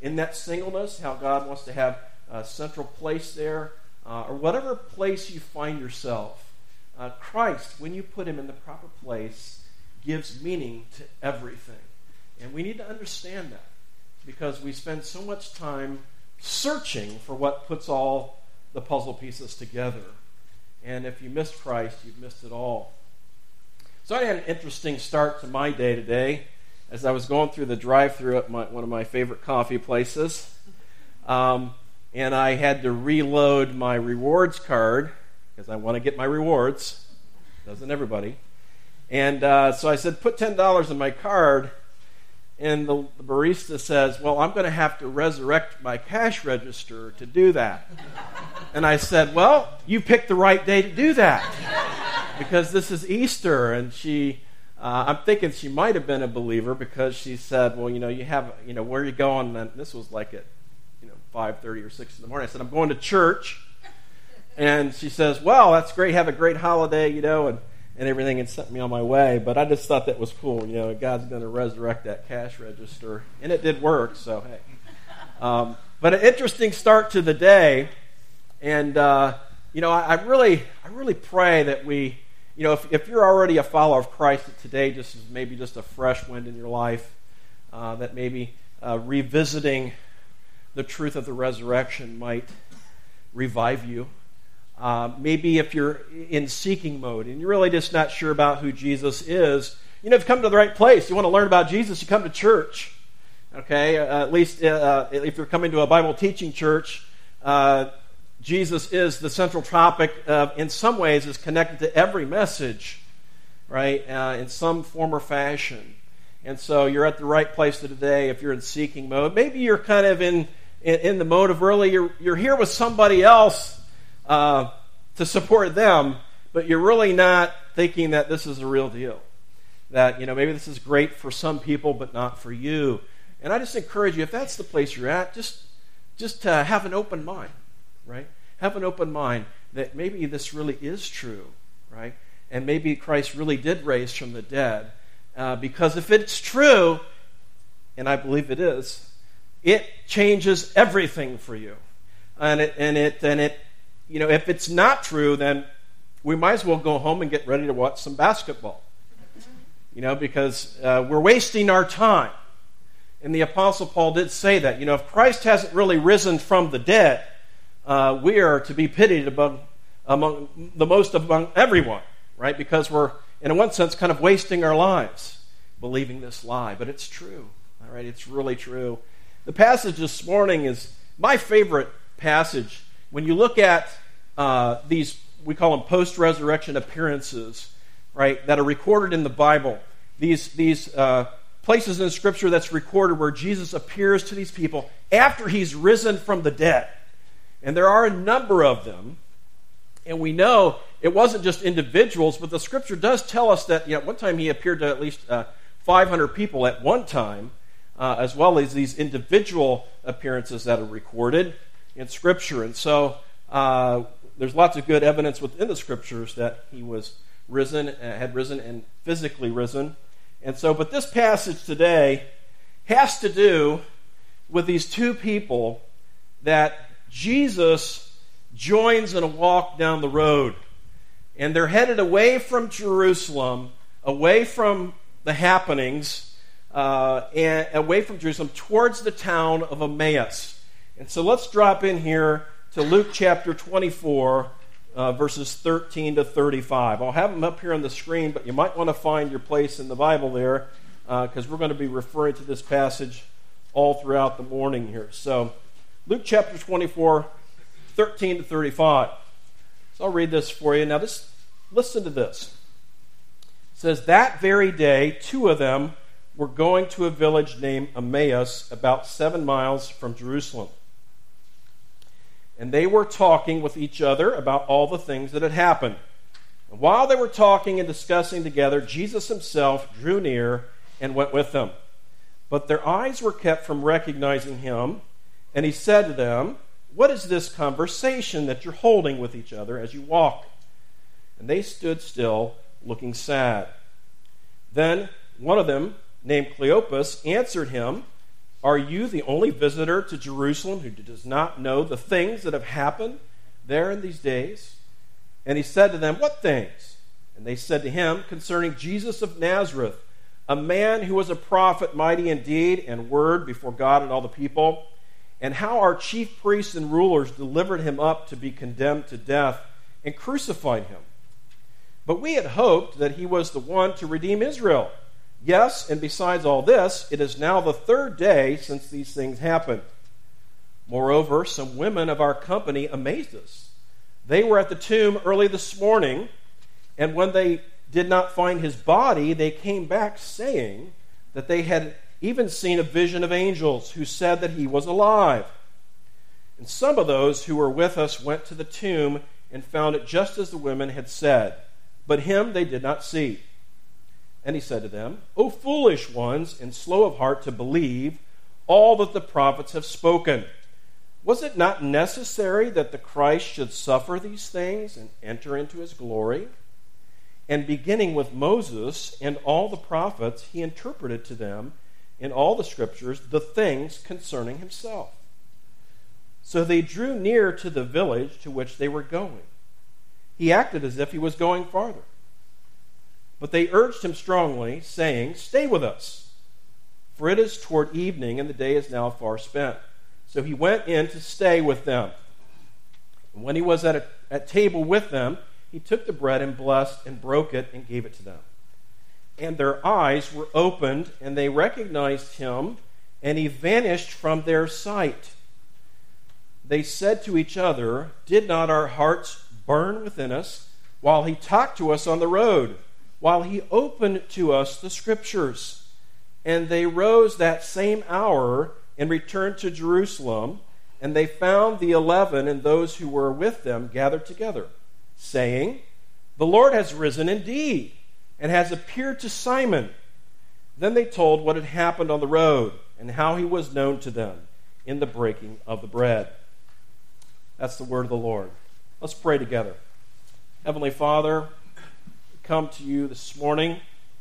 in that singleness, how God wants to have a central place there, or whatever place you find yourself. Christ, when you put him in the proper place, gives meaning to everything. And we need to understand that, because we spend so much time searching for what puts all the puzzle pieces together. And if you missed Christ, you've missed it all. So I had an interesting start to my day today as I was going through the drive-thru at one of my favorite coffee places. And I had to reload my rewards card because I want to get my rewards. Doesn't everybody? And so I said, put $10 in my card. And the barista says, well, I'm going to have to resurrect my cash register to do that. And I said, well, you picked the right day to do that, because this is Easter. And I'm thinking she might have been a believer, because she said, well, you have, where are you going? And this was like at 5:30 or 6 in the morning. I said, I'm going to church. And she says, well, that's great. Have a great holiday, and everything, and sent me on my way. But I just thought that was cool. God's going to resurrect that cash register. And it did work, so hey. But an interesting start to the day. And, I really pray that we, if you're already a follower of Christ, that today just is maybe just a fresh wind in your life, that maybe revisiting the truth of the resurrection might revive you. Maybe if you're in seeking mode and you're really just not sure about who Jesus is, you've come to the right place. You want to learn about Jesus, you come to church. Okay? At least if you're coming to a Bible teaching church, Jesus is the central topic. In some ways is connected to every message, right? In some form or fashion. And so you're at the right place today if you're in seeking mode. Maybe you're kind of in the mode of really you're here with somebody else to support them, but you're really not thinking that this is a real deal. That, maybe this is great for some people, but not for you. And I just encourage you, if that's the place you're at, just have an open mind, right? Have an open mind that maybe this really is true, right? And maybe Christ really did raise from the dead. Because if it's true, and I believe it is, it changes everything for you. And if it's not true, then we might as well go home and get ready to watch some basketball. Because we're wasting our time. And the Apostle Paul did say that. If Christ hasn't really risen from the dead, we are to be pitied among everyone, right? Because we're, in one sense, kind of wasting our lives believing this lie. But it's true, all right? It's really true. The passage this morning is my favorite passage. When you look at these, we call them post-resurrection appearances, right, that are recorded in the Bible, these places in Scripture that's recorded where Jesus appears to these people after he's risen from the dead. And there are a number of them. And we know it wasn't just individuals, but the Scripture does tell us that one time he appeared to at least 500 people at one time, as well as these individual appearances that are recorded in Scripture. And so there's lots of good evidence within the Scriptures that he was risen, had risen and physically risen. And so, but this passage today has to do with these two people that Jesus joins in a walk down the road. And they're headed away from Jerusalem, away from the happenings, and away from Jerusalem towards the town of Emmaus. And so let's drop in here to Luke chapter 24, verses 13 to 35. I'll have them up here on the screen, but you might want to find your place in the Bible there, because we're going to be referring to this passage all throughout the morning here. So Luke chapter 24, 13 to 35. So I'll read this for you. Now, just listen to this. It says, that very day, two of them were going to a village named Emmaus, about 7 miles from Jerusalem. And they were talking with each other about all the things that had happened. And while they were talking and discussing together, Jesus himself drew near and went with them. But their eyes were kept from recognizing him, and he said to them, what is this conversation that you're holding with each other as you walk? And they stood still, looking sad. Then one of them, named Cleopas, answered him, Are you the only visitor to Jerusalem who does not know the things that have happened there in these days? And he said to them, What things? And they said to him, Concerning Jesus of Nazareth, a man who was a prophet, mighty in deed and word before God and all the people, and how our chief priests and rulers delivered him up to be condemned to death and crucified him. But we had hoped that he was the one to redeem Israel. Yes, and besides all this, it is now the third day since these things happened. Moreover, some women of our company amazed us. They were at the tomb early this morning, and when they did not find his body, they came back saying that they had even seen a vision of angels who said that he was alive. And some of those who were with us went to the tomb and found it just as the women had said, but him they did not see. And he said to them, O foolish ones, and slow of heart to believe all that the prophets have spoken. Was it not necessary that the Christ should suffer these things and enter into his glory? And beginning with Moses and all the prophets, he interpreted to them in all the scriptures the things concerning himself. So they drew near to the village to which they were going. He acted as if he was going farther. But they urged him strongly, saying, Stay with us, for it is toward evening, and the day is now far spent. So he went in to stay with them. And when he was at table with them, he took the bread and blessed and broke it and gave it to them. And their eyes were opened, and they recognized him, and he vanished from their sight. They said to each other, Did not our hearts burn within us while he talked to us on the road, while he opened to us the scriptures? And they rose that same hour and returned to Jerusalem, and they found the 11 and those who were with them gathered together, saying, The Lord has risen indeed, and has appeared to Simon. Then they told what had happened on the road, and how he was known to them in the breaking of the bread. That's the word of the Lord. Let's pray together. Heavenly Father, we come to you this morning.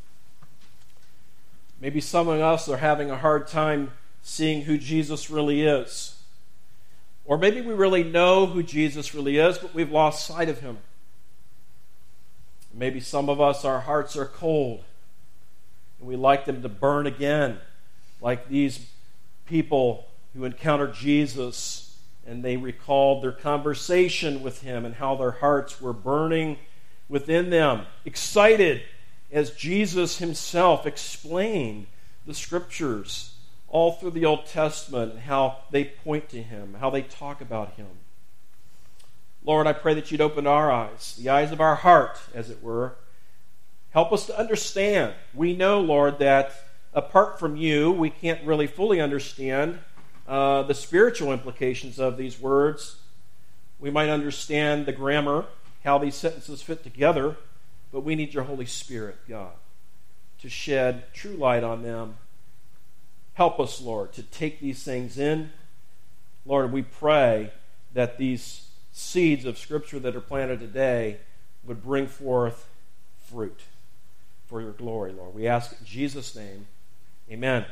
Maybe some of us are having a hard time seeing who Jesus really is. Or maybe we really know who Jesus really is, but we've lost sight of him. Maybe some of us, our hearts are cold, and we like them to burn again, like these people who encountered Jesus, and they recalled their conversation with him and how their hearts were burning within them, excited as Jesus himself explained the scriptures all through the Old Testament, and how they point to him, how they talk about him. Lord, I pray that you'd open our eyes, the eyes of our heart, as it were. Help us to understand. We know, Lord, that apart from you, we can't really fully understand the spiritual implications of these words. We might understand the grammar, how these sentences fit together, but we need your Holy Spirit, God, to shed true light on them. Help us, Lord, to take these things in. Lord, we pray that these seeds of Scripture that are planted today would bring forth fruit for your glory, Lord. We ask in Jesus' name, amen.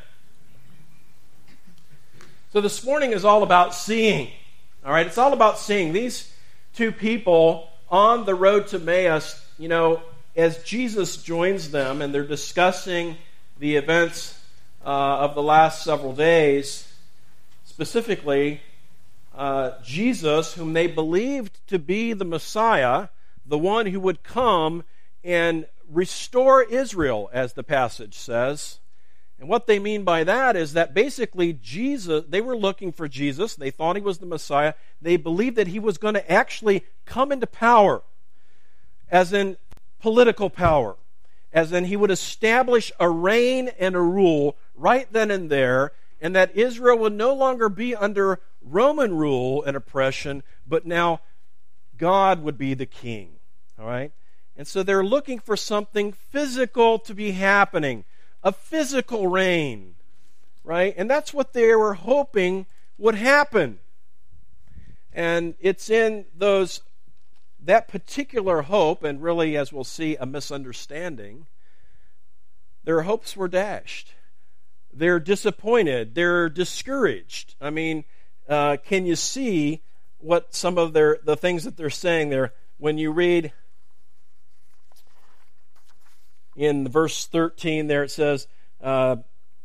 So this morning is all about seeing. All right, it's all about seeing. These two people on the road to Emmaus, as Jesus joins them and they're discussing the events of the last several days, specifically Jesus, whom they believed to be the Messiah, the one who would come and restore Israel, as the passage says. And what they mean by that is that basically Jesus, they were looking for Jesus. They thought he was the Messiah. They believed that he was going to actually come into power, as in political power, as in he would establish a reign and a rule right then and there, and that Israel would no longer be under Roman rule and oppression, but now God would be the king. All right? And so they're looking for something physical to be happening, a physical reign, right? And that's what they were hoping would happen. And it's in that particular hope, and really, as we'll see, a misunderstanding, their hopes were dashed. They're disappointed. They're discouraged. I mean, can you see what some of the things that they're saying there? When you read in verse 13 there, it says, let's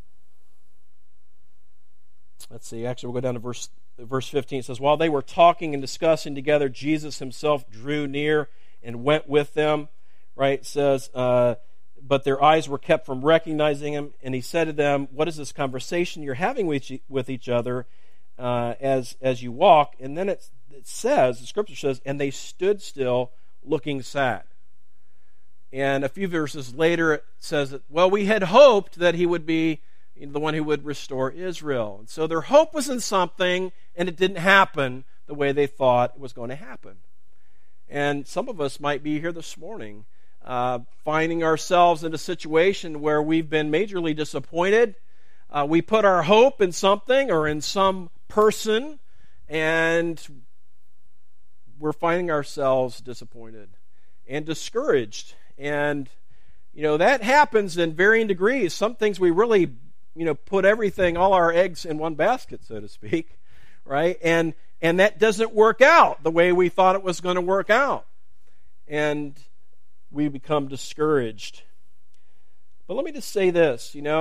see, actually we'll go down to verse 15. It says, while they were talking and discussing together, Jesus himself drew near and went with them. Right? It says, but their eyes were kept from recognizing him, and he said to them, what is this conversation you're having with each other as you walk? And then it says, the scripture says, and they stood still looking sad. And a few verses later it says that, well, we had hoped that he would be the one who would restore Israel. And so their hope was in something, and it didn't happen the way they thought it was going to happen. And some of us might be here this morning finding ourselves in a situation where we've been majorly disappointed. We put our hope in something or in some person, and we're finding ourselves disappointed and discouraged. And, that happens in varying degrees. Some things we really, put everything, all our eggs in one basket, so to speak, right? And that doesn't work out the way we thought it was going to work out. And we become discouraged. But let me just say this, in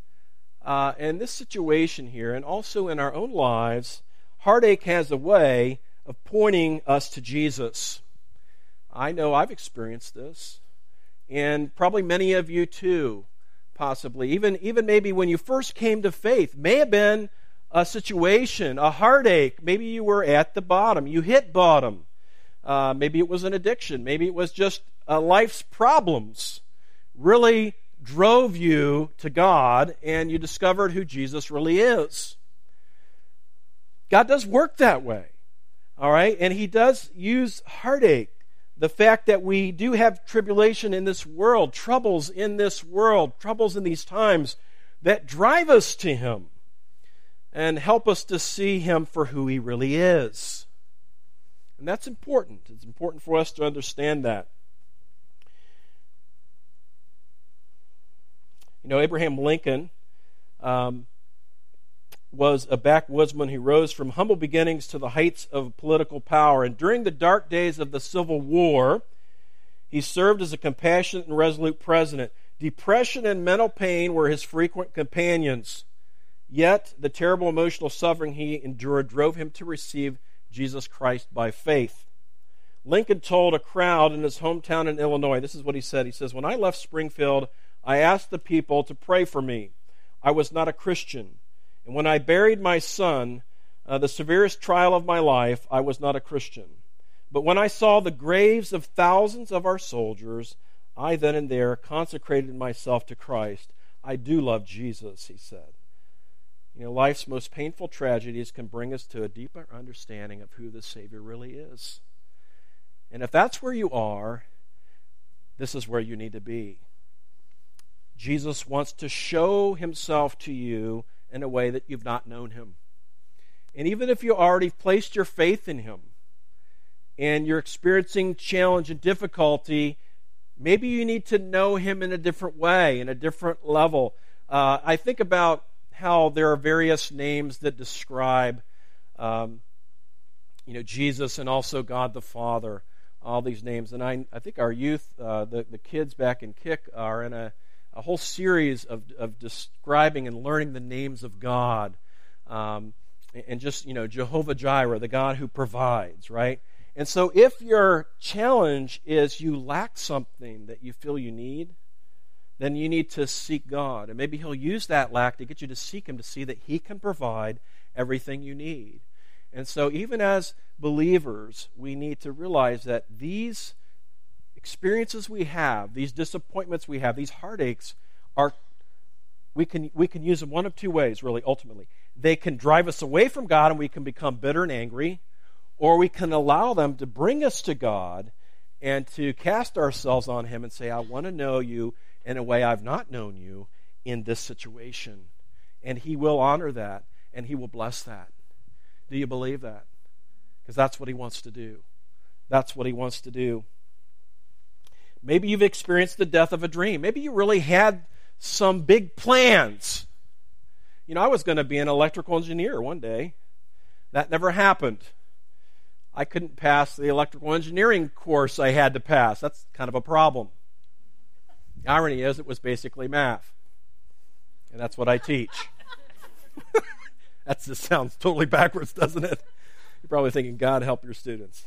this situation here, and also in our own lives, heartache has a way of pointing us to Jesus. I know I've experienced this, and probably many of you too, possibly. Even maybe when you first came to faith, may have been a situation, a heartache. Maybe you were at the bottom. You hit bottom. Maybe it was an addiction. Maybe it was just life's problems really drove you to God, and you discovered who Jesus really is. God does work that way. All right? And he does use heartache. The fact that we do have tribulation in this world, troubles in this world, troubles in these times that drive us to him and help us to see him for who he really is. And that's important. It's important for us to understand that. Abraham Lincoln was a backwoodsman who rose from humble beginnings to the heights of political power. And during the dark days of the Civil War, he served as a compassionate and resolute president. Depression and mental pain were his frequent companions. Yet, the terrible emotional suffering he endured drove him to receive Jesus Christ by faith. Lincoln told a crowd in his hometown in Illinois, this is what he said. He says, when I left Springfield, I asked the people to pray for me. I was not a Christian. And when I buried my son, the severest trial of my life, I was not a Christian. But when I saw the graves of thousands of our soldiers, I then and there consecrated myself to Christ. I do love Jesus, he said. Life's most painful tragedies can bring us to a deeper understanding of who the Savior really is. And if that's where you are, this is where you need to be. Jesus wants to show himself to you in a way that you've not known him. And even if you already placed your faith in him and you're experiencing challenge and difficulty, maybe you need to know him in a different way, in a different level. I think about how there are various names that describe Jesus and also God the Father, all these names. And I think our youth, the kids back in Kick, are in a whole series of describing and learning the names of God. And just, Jehovah Jireh, the God who provides, right? And so if your challenge is you lack something that you feel you need, then you need to seek God. And maybe he'll use that lack to get you to seek him to see that he can provide everything you need. And so even as believers, we need to realize that these experiences we have, these disappointments we have, these heartaches, we can use them one of two ways, really, ultimately. They can drive us away from God and we can become bitter and angry, or we can allow them to bring us to God and to cast ourselves on him and say, I want to know you in a way I've not known you in this situation. And he will honor that, and he will bless that. Do you believe that? Because that's what he wants to do. That's what he wants to do. Maybe you've experienced the death of a dream. Maybe you really had some big plans, I was going to be an electrical engineer one day. That never happened. I couldn't pass the electrical engineering course I had to pass. That's kind of a problem. The irony is, it was basically math. And that's what I teach. That just sounds totally backwards, doesn't it? You're probably thinking, God, help your students.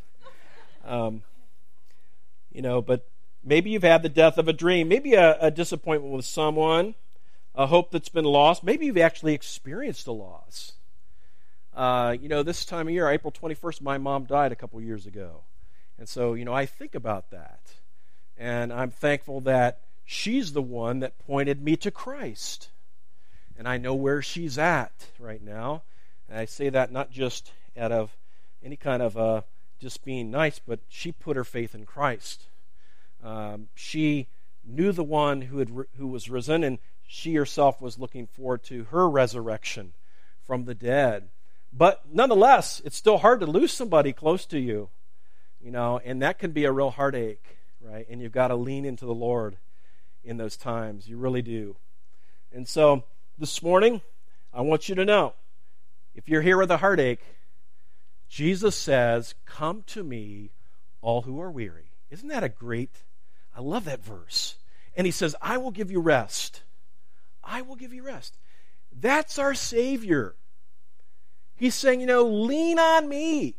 But maybe you've had the death of a dream. Maybe a disappointment with someone, a hope that's been lost. Maybe you've actually experienced a loss. This time of year, April 21st, my mom died a couple years ago. And so, I think about that. And I'm thankful that she's the one that pointed me to Christ. And I know where she's at right now. And I say that not just out of any kind of just being nice, but she put her faith in Christ. She knew the one who was risen, and she herself was looking forward to her resurrection from the dead. But nonetheless, it's still hard to lose somebody close to you, and that can be a real heartache, right? And you've got to lean into the Lord in those times. You really do. And so this morning, I want you to know, if you're here with a heartache, Jesus says, "Come to me, all who are weary." Isn't that a great? I love that verse. And he says, "I will give you rest." I will give you rest. That's our Savior. He's saying, lean on me.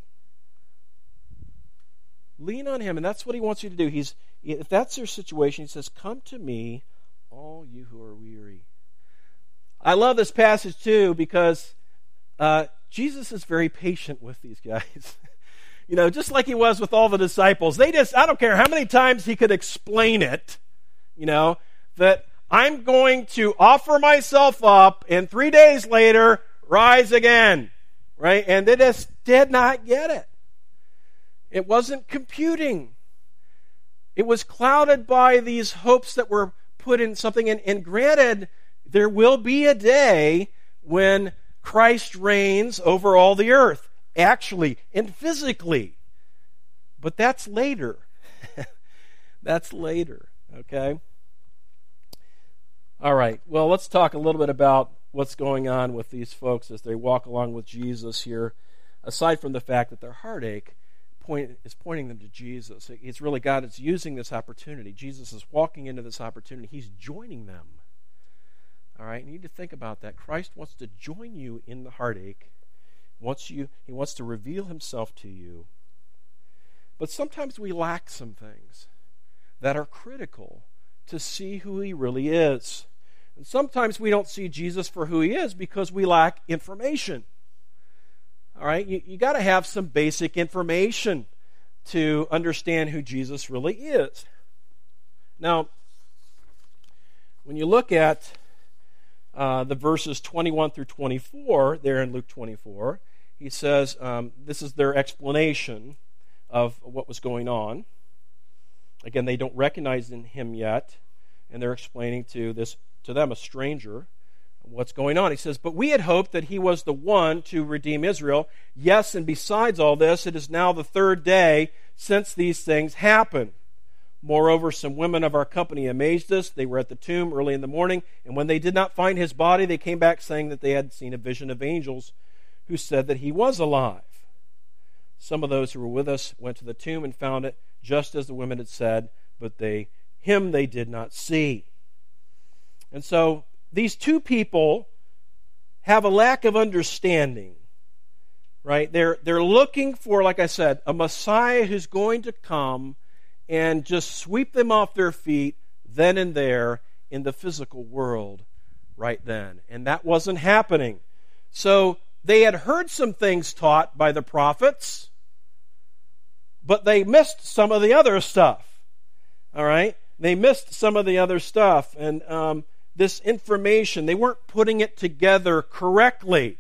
Lean on him. And that's what he wants you to do. If that's your situation, he says, "Come to me, all you who are weary." I love this passage too because Jesus is very patient with these guys. Just like he was with all the disciples. I don't care how many times he could explain it, that I'm going to offer myself up and 3 days later rise again. Right? And they just did not get it. It wasn't computing. It was clouded by these hopes that were put in something. And granted, there will be a day when Christ reigns over all the earth, actually and physically. But that's later. That's later, okay? All right, well, let's talk a little bit about what's going on with these folks as they walk along with Jesus here, aside from the fact that their heartache is pointing them to Jesus. It's really God is using this opportunity. Jesus is walking into this opportunity. He's joining them. All right, you need to think about that. Christ wants to join you in the heartache. He wants to reveal himself to you. But sometimes we lack some things that are critical to see who he really is. And sometimes we don't see Jesus for who he is because we lack information. All right, you got to have some basic information to understand who Jesus really is. Now, when you look at the verses 21 through 24 there in Luke 24, he says, this is their explanation of what was going on. Again, they don't recognize him yet, and they're explaining to them, a stranger, what's going on. He says, "But we had hoped that he was the one to redeem Israel. Yes, and besides all this, it is now the third day since these things happened. Moreover, some women of our company amazed us. They were at the tomb early in the morning, and when they did not find his body, they came back saying that they had seen a vision of angels who said that he was alive. Some of those who were with us went to the tomb and found it just as the women had said, but him they did not see." And so these two people have a lack of understanding, right? They're looking for, like I said, a Messiah who's going to come and just sweep them off their feet then and there in the physical world right then. And that wasn't happening. So they had heard some things taught by the prophets, but they missed some of the other stuff. All right? They missed some of the other stuff. And this information, they weren't putting it together correctly.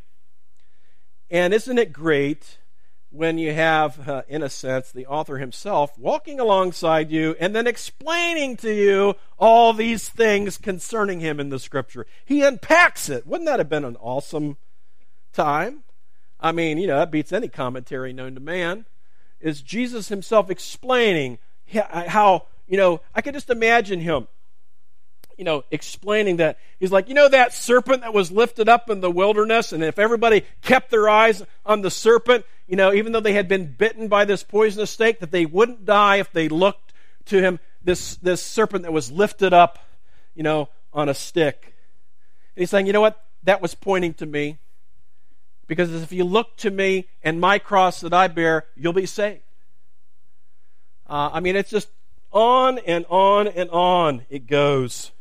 And isn't it great when you have, in a sense, the author himself walking alongside you and then explaining to you all these things concerning him in the Scripture? He unpacks it. Wouldn't that have been an awesome time? I mean, that beats any commentary known to man. Is Jesus himself explaining how, I could just imagine him, explaining that. He's like, that serpent that was lifted up in the wilderness, and if everybody kept their eyes on the serpent, even though they had been bitten by this poisonous snake, that they wouldn't die if they looked to him, this serpent that was lifted up, on a stick. And he's saying, you know what? That was pointing to me. Because if you look to me and my cross that I bear, you'll be saved. It's just on and on and on it goes.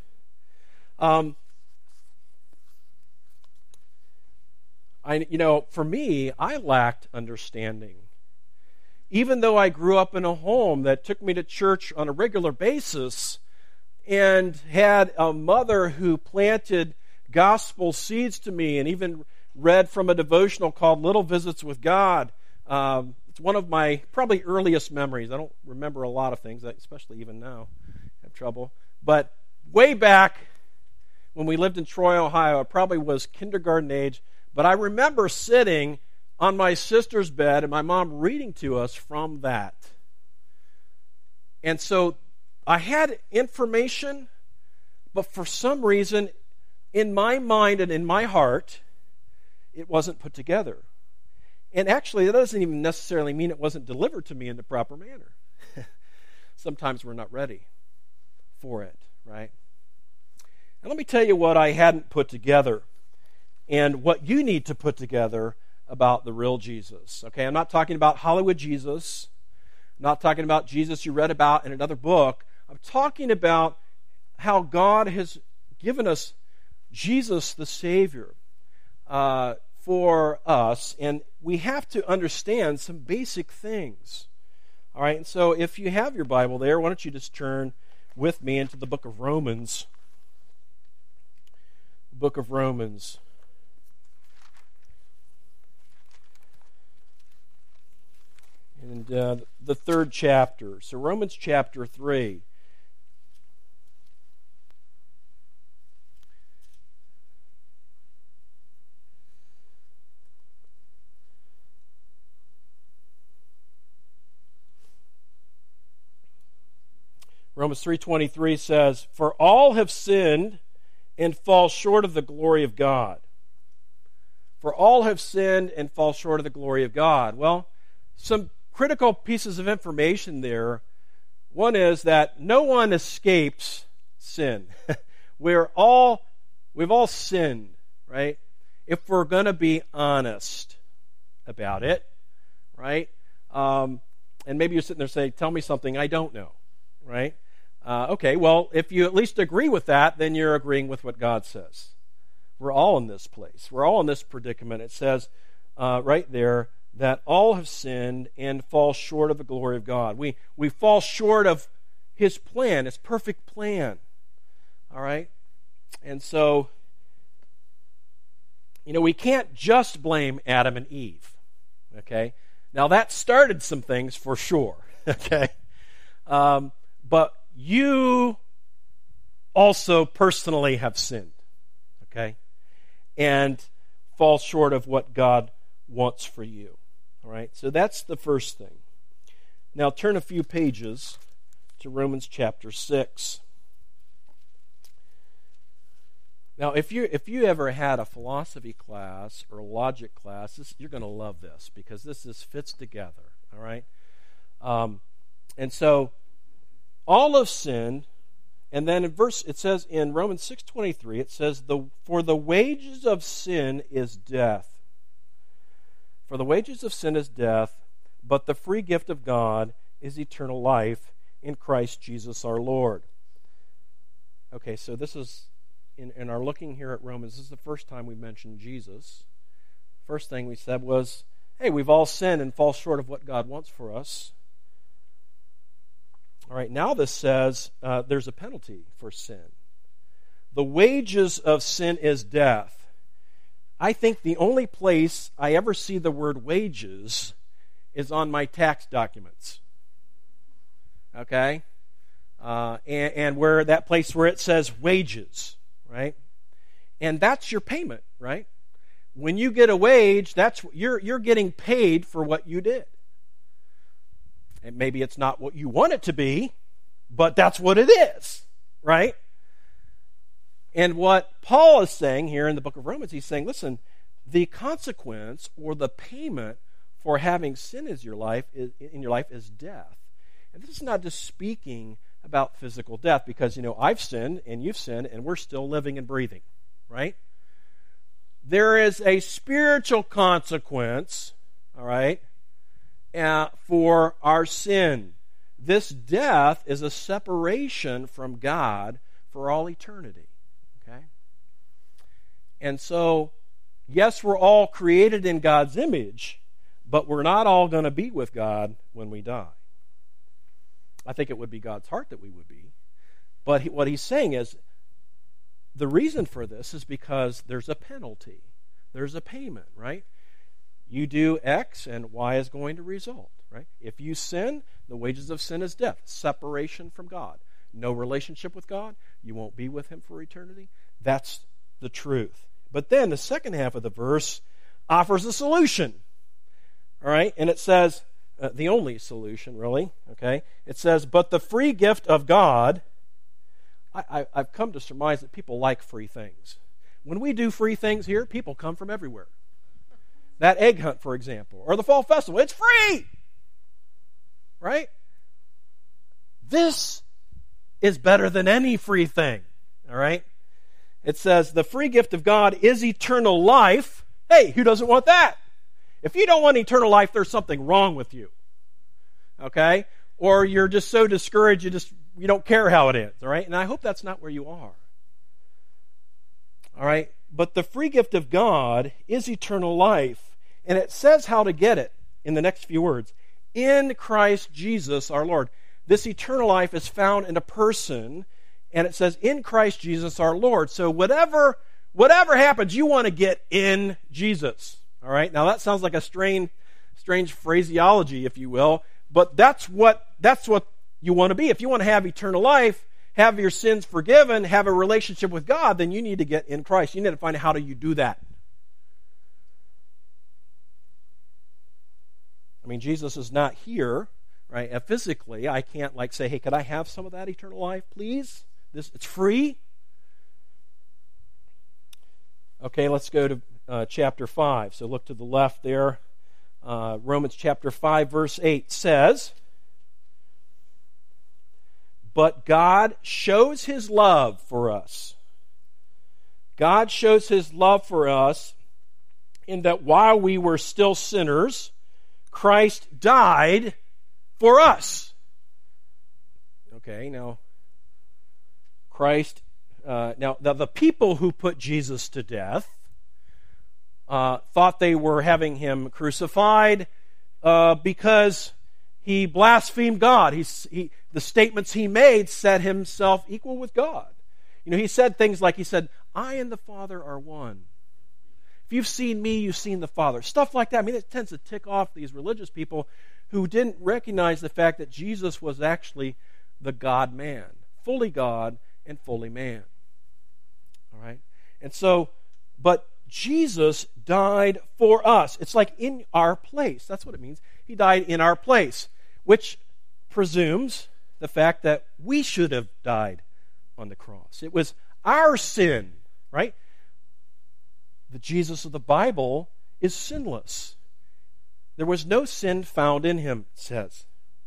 For me, I lacked understanding. Even though I grew up in a home that took me to church on a regular basis and had a mother who planted gospel seeds to me and even read from a devotional called Little Visits with God. It's one of my probably earliest memories. I don't remember a lot of things, especially even now. I have trouble. But way back when we lived in Troy, Ohio, I probably was kindergarten age, but I remember sitting on my sister's bed and my mom reading to us from that. And so I had information, but for some reason, in my mind and in my heart, it wasn't put together. And actually, that doesn't even necessarily mean it wasn't delivered to me in the proper manner. Sometimes we're not ready for it, right? And let me tell you what I hadn't put together and what you need to put together about the real Jesus. Okay, I'm not talking about Hollywood Jesus. I'm not talking about Jesus you read about in another book. I'm talking about how God has given us Jesus the Savior for us, and we have to understand some basic things. All right, and so if you have your Bible there, why don't you just turn with me into the book of Romans. The book of Romans. And the third chapter. So Romans chapter 3. Romans 3:23 says, "For all have sinned and fall short of the glory of God." For all have sinned and fall short of the glory of God. Well, some critical pieces of information there. One is that no one escapes sin. We've all sinned, right? If we're going to be honest about it, right? And maybe you're sitting there saying, "Tell me something I don't know," right? Okay, well, if you at least agree with that, then you're agreeing with what God says. We're all in this place. We're all in this predicament. It says right there that all have sinned and fall short of the glory of God. We fall short of His plan, His perfect plan. All right? And so, we can't just blame Adam and Eve. Okay? Now, that started some things for sure. Okay? But you also personally have sinned, okay? And fall short of what God wants for you, all right? So that's the first thing. Now turn a few pages to Romans chapter 6. Now, if you ever had a philosophy class or a logic class, you're going to love this because this fits together, all right? And so, all have sinned, and then it says in Romans 6:23, it says, "For the wages of sin is death. For the wages of sin is death, but the free gift of God is eternal life in Christ Jesus our Lord." Okay, so this is, in our looking here at Romans, this is the first time we mentioned Jesus. First thing we said was, hey, we've all sinned and fall short of what God wants for us. All right, now this says there's a penalty for sin. The wages of sin is death. I think the only place I ever see the word wages is on my tax documents. Okay? And where that place where it says wages, right? And that's your payment, right? When you get a wage, that's you're getting paid for what you did. And maybe it's not what you want it to be, but that's what it is, right? And what Paul is saying here in the book of Romans, he's saying, listen, the consequence or the payment for having sin in your life is death. And this is not just speaking about physical death, because, I've sinned and you've sinned and we're still living and breathing, right? There is a spiritual consequence, all right, for our sin. This death is a separation from God for all eternity, okay? And so, yes, we're all created in God's image, but we're not all going to be with God when we die. I think it would be God's heart that we would be. But what he's saying is, the reason for this is because there's a penalty. There's a payment, right? You do X and Y is going to result, right? If you sin, the wages of sin is death, separation from God. No relationship with God. You won't be with Him for eternity. That's the truth. But then the second half of the verse offers a solution, all right? And it says, the only solution, really, okay? It says, but the free gift of God. I've come to surmise that people like free things. When we do free things here, people come from everywhere. That egg hunt, for example, or the fall festival, it's free, right? This is better than any free thing, all right? It says, the free gift of God is eternal life. Hey, who doesn't want that? If you don't want eternal life, there's something wrong with you, okay? Or you're just so discouraged, you don't care how it is, all right? And I hope that's not where you are, all right? But the free gift of God is eternal life, and it says how to get it in the next few words. In Christ Jesus our Lord. This eternal life is found in a person, and it says, in Christ Jesus our Lord. So whatever happens, you want to get in Jesus. All right? Now that sounds like a strange phraseology, if you will, but that's what you want to be. If you want to have eternal life, have your sins forgiven, have a relationship with God, then you need to get in Christ. You need to find out how do you do that. I mean, Jesus is not here, right? Physically, I can't say, hey, could I have some of that eternal life, please? It's free. Okay, let's go to chapter 5. So look to the left there. Romans chapter 5, verse 8 says, but God shows His love for us. God shows His love for us in that while we were still sinners, Christ died for us. Okay, now, Christ, now the people who put Jesus to death thought they were having Him crucified because He blasphemed God. The statements He made set Himself equal with God. He said things like, I and the Father are one. If you've seen me, you've seen the Father. Stuff like that. I mean, it tends to tick off these religious people who didn't recognize the fact that Jesus was actually the God-man. Fully God and fully man. All right? And so, but Jesus died for us. It's like in our place. That's what it means. He died in our place, which presumes the fact that we should have died on the cross. It was our sin, right? The Jesus of the Bible is sinless. There was no sin found in Him, it says.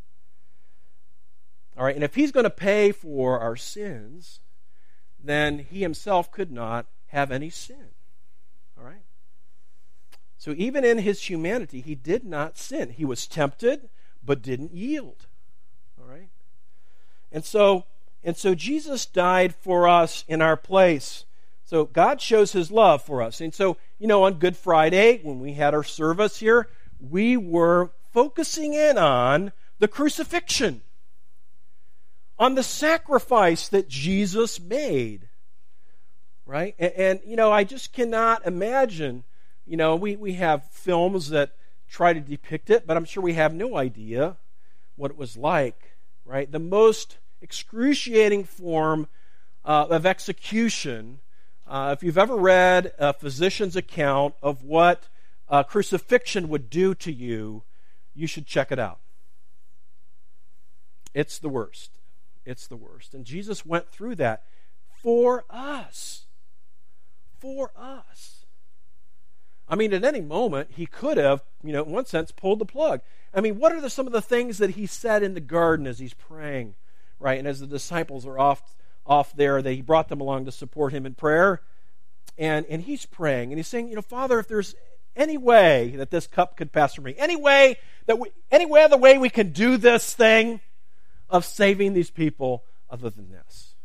All right, and if He's going to pay for our sins, then He Himself could not have any sin. All right? So even in His humanity, He did not sin. He was tempted, but didn't yield. All right? And so Jesus died for us in our place. So God shows His love for us. And so, on Good Friday, when we had our service here, we were focusing in on the crucifixion, on the sacrifice that Jesus made. Right? And I just cannot imagine, we have films that try to depict it, but I'm sure we have no idea what it was like, right? The most excruciating form of execution. If you've ever read a physician's account of what crucifixion would do to you, you should check it out. It's the worst. It's the worst. And Jesus went through that for us. For us. I mean, at any moment, he could have, in one sense, pulled the plug. I mean, what are some of the things that he said in the garden as he's praying, right? And as the disciples are off there, he brought them along to support him in prayer. And he's praying, and he's saying, Father, if there's any way that this cup could pass from me, any other way we can do this thing of saving these people other than this.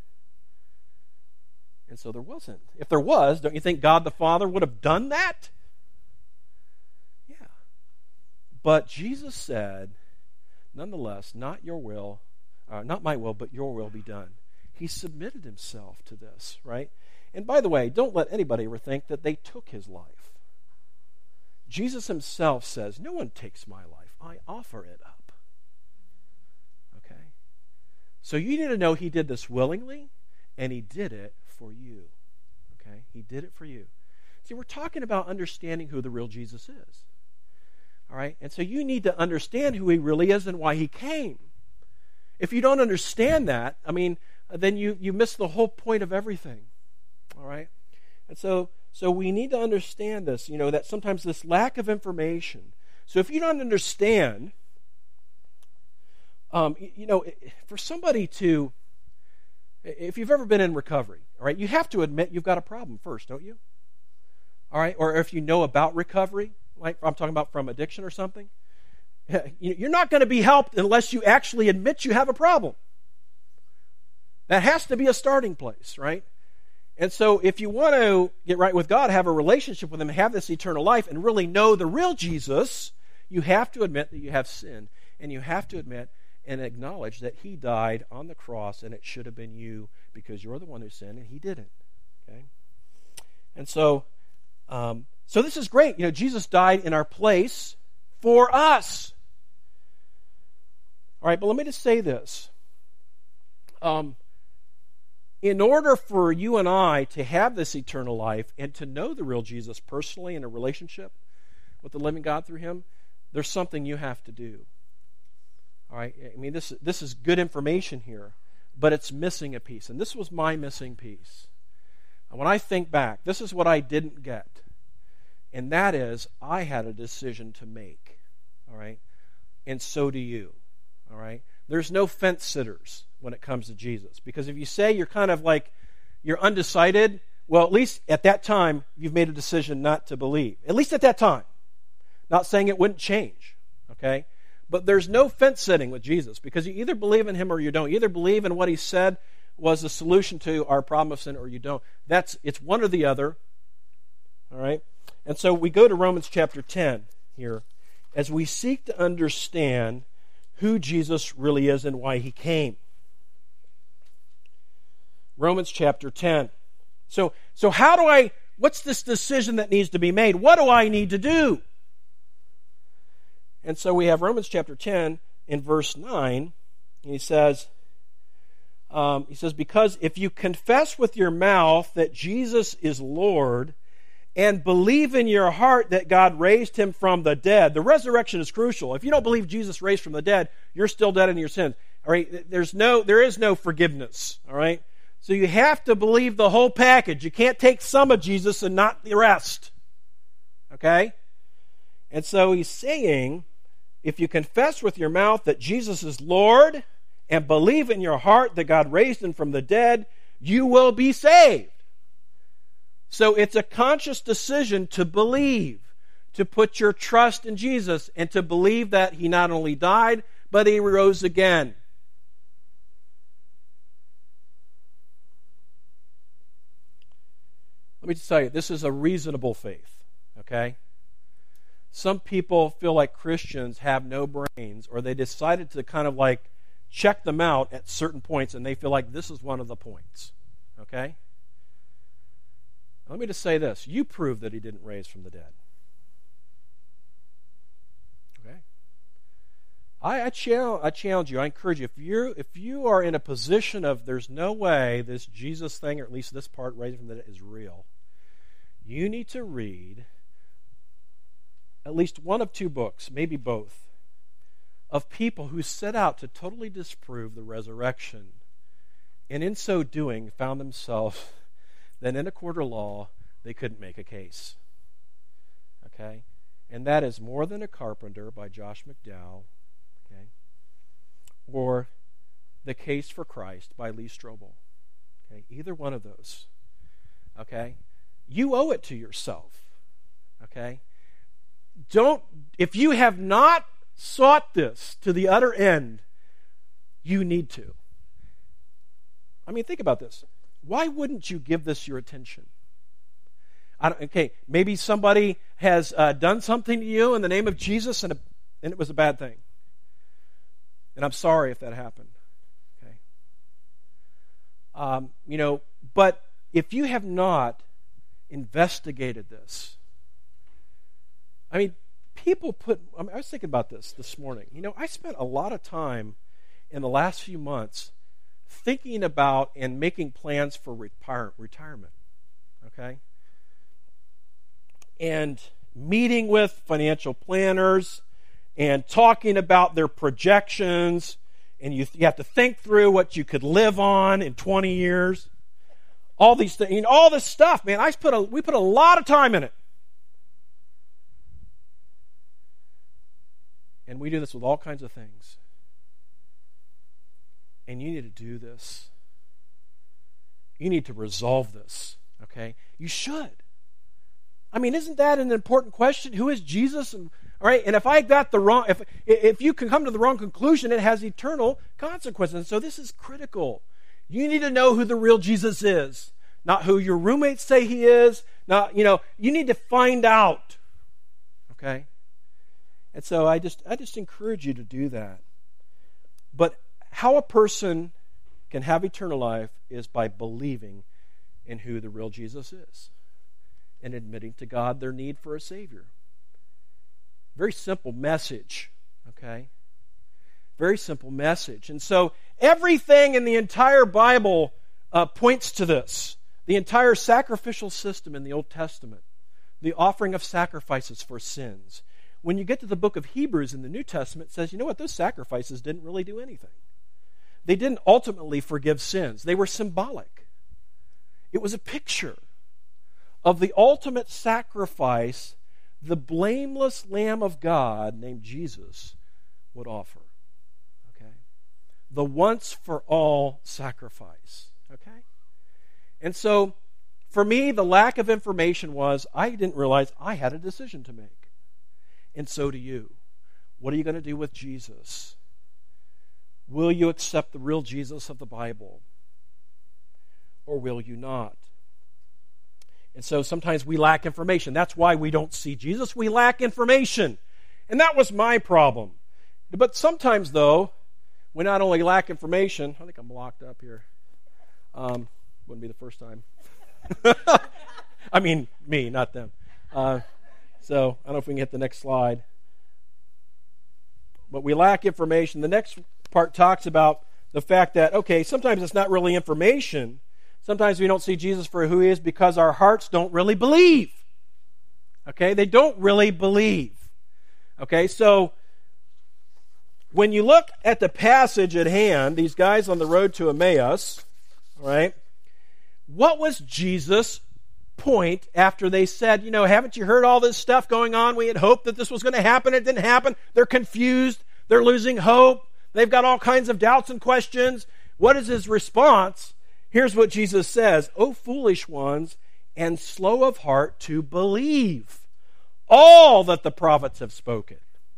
And so there wasn't. If there was, don't you think God the Father would have done that? Yeah. But Jesus said, nonetheless, not my will, but your will be done. He submitted himself to this, right? And by the way, don't let anybody ever think that they took his life. Jesus himself says, no one takes my life. I offer it up. Okay? So you need to know he did this willingly, and he did it for you. Okay? He did it for you. See, we're talking about understanding who the real Jesus is. All right? And so you need to understand who he really is and why he came. If you don't understand that, then you miss the whole point of everything. All right? And so we need to understand this, that sometimes this lack of information. So if you don't understand, for somebody to, if you've ever been in recovery, all right, you have to admit you've got a problem first, don't you? All right? Or if you know about recovery, like I'm talking about from addiction or something, you're not going to be helped unless you actually admit you have a problem. That has to be a starting place, right? And so if you want to get right with God, have a relationship with him, have this eternal life, and really know the real Jesus, you have to admit that you have sinned. And you have to admit and acknowledge that he died on the cross, and it should have been you because you're the one who sinned, and he didn't. Okay? And so this is great. Jesus died in our place for us. All right, but let me just say this. In order for you and I to have this eternal life and to know the real Jesus personally in a relationship with the living God through him, there's something you have to do. All right? This is good information here, but it's missing a piece. And this was my missing piece. And when I think back, this is what I didn't get. And that is, I had a decision to make. All right? And so do you. All right? There's no fence sitters when it comes to Jesus. Because if you say you're kind of like, you're undecided, well, at least at that time, you've made a decision not to believe. At least at that time. Not saying it wouldn't change. Okay? But there's no fence sitting with Jesus, because you either believe in him or you don't. You either believe in what he said was the solution to our problem of sin, or you don't. It's one or the other. All right? And so we go to Romans chapter 10 here as we seek to understand who Jesus really is and why he came. Romans chapter 10. So what's this decision that needs to be made? What do I need to do? And so we have Romans chapter 10 in verse 9. And he says, because if you confess with your mouth that Jesus is Lord and believe in your heart that God raised him from the dead, the resurrection is crucial. If you don't believe Jesus raised from the dead, you're still dead in your sins. All right? There is no forgiveness. All right? So you have to believe the whole package. You can't take some of Jesus and not the rest. Okay? And so he's saying, if you confess with your mouth that Jesus is Lord and believe in your heart that God raised him from the dead, you will be saved. So it's a conscious decision to believe, to put your trust in Jesus, and to believe that he not only died, but he rose again. Let me just tell you, this is a reasonable faith, okay? Some people feel like Christians have no brains, or they decided to kind of like check them out at certain points, and they feel like this is one of the points, okay? Let me just say this. You prove that he didn't raise from the dead. Okay? I challenge you, I encourage you, if you are in a position of there's no way this Jesus thing, or at least this part raised from the dead, is real, you need to read at least one of two books, maybe both, of people who set out to totally disprove the resurrection and in so doing found themselves that in a court of law they couldn't make a case. Okay? And that is More Than a Carpenter by Josh McDowell, okay? Or The Case for Christ by Lee Strobel. Okay? Either one of those. Okay? You owe it to yourself. Okay? If you have not sought this to the utter end, you need to. I mean, think about this. Why wouldn't you give this your attention? Maybe somebody has done something to you in the name of Jesus and it was a bad thing. And I'm sorry if that happened. Okay. But if you have not investigated this, I mean, I was thinking about this morning. I spent a lot of time in the last few months thinking about and making plans for retirement. Okay? And meeting with financial planners and talking about their projections, and you have to think through what you could live on in 20 years. All these things, all this stuff, man, we put a lot of time in it. And we do this with all kinds of things. And you need to do this. You need to resolve this, okay? You should. I mean, isn't that an important question? Who is Jesus? All right, and if I got the wrong, if you can come to the wrong conclusion, it has eternal consequences. And so this is critical. You need to know who the real Jesus is, not who your roommates say he is. Not, you need to find out. Okay? And so I just encourage you to do that. But how a person can have eternal life is by believing in who the real Jesus is and admitting to God their need for a Savior. Very simple message, okay? Very simple message. And so everything in the entire Bible points to this. The entire sacrificial system in the Old Testament, the offering of sacrifices for sins. When you get to the book of Hebrews in the New Testament, it says, you know what, those sacrifices didn't really do anything. They didn't ultimately forgive sins. They were symbolic. It was a picture of the ultimate sacrifice the blameless Lamb of God named Jesus would offer. Okay? The once-for-all sacrifice. Okay? And so, for me, the lack of information was I didn't realize I had a decision to make. And so do you. What are you going to do with Jesus? Will you accept the real Jesus of the Bible? Or will you not? And so sometimes we lack information. That's why we don't see Jesus. We lack information. And that was my problem. But sometimes, though, we not only lack information, I think I'm locked up here. Wouldn't be the first time. I mean, me, not them. So I don't know if we can hit the next slide. But we lack information. The next part talks about the fact that, okay, sometimes it's not really information. Sometimes we don't see Jesus for who he is because our hearts don't really believe. Okay, they don't really believe. Okay, so when you look at the passage at hand, these guys on the road to Emmaus, all right, what was Jesus' point after they said, haven't you heard all this stuff going on? We had hoped that this was going to happen. It didn't happen. They're confused. They're losing hope. They've got all kinds of doubts and questions. What is his response? Here's what Jesus says, O foolish ones, and slow of heart to believe all that the prophets have spoken.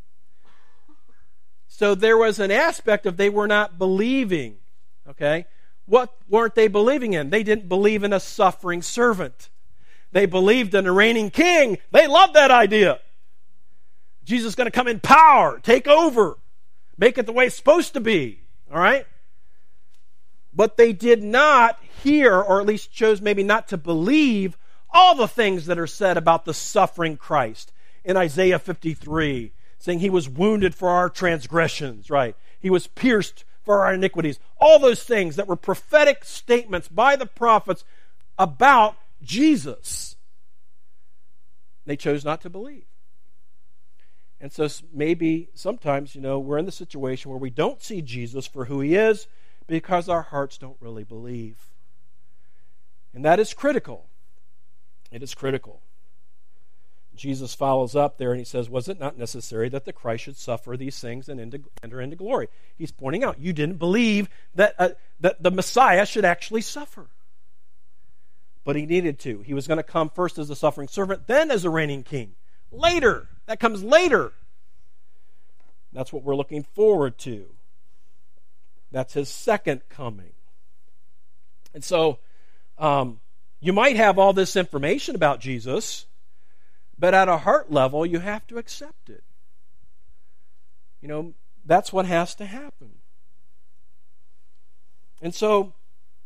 So there was an aspect of they were not believing. Okay? What weren't they believing in? They didn't believe in a suffering servant. They believed in a reigning king. They loved that idea. Jesus is going to come in power, take over, make it the way it's supposed to be. All right? But they did not hear, or at least chose maybe not to believe, all the things that are said about the suffering Christ. In Isaiah 53, saying he was wounded for our transgressions, right? He was pierced for our iniquities. All those things that were prophetic statements by the prophets about Jesus. They chose not to believe. And so maybe sometimes, we're in the situation where we don't see Jesus for who he is because our hearts don't really believe. And that is critical. It is critical. Jesus follows up there and he says, was it not necessary that the Christ should suffer these things and enter into glory? He's pointing out, you didn't believe that the Messiah should actually suffer. But he needed to. He was going to come first as a suffering servant, then as a reigning king. Later. That comes later. That's what we're looking forward to. That's his second coming. And so, you might have all this information about Jesus, but at a heart level, you have to accept it. You know, that's what has to happen. And so,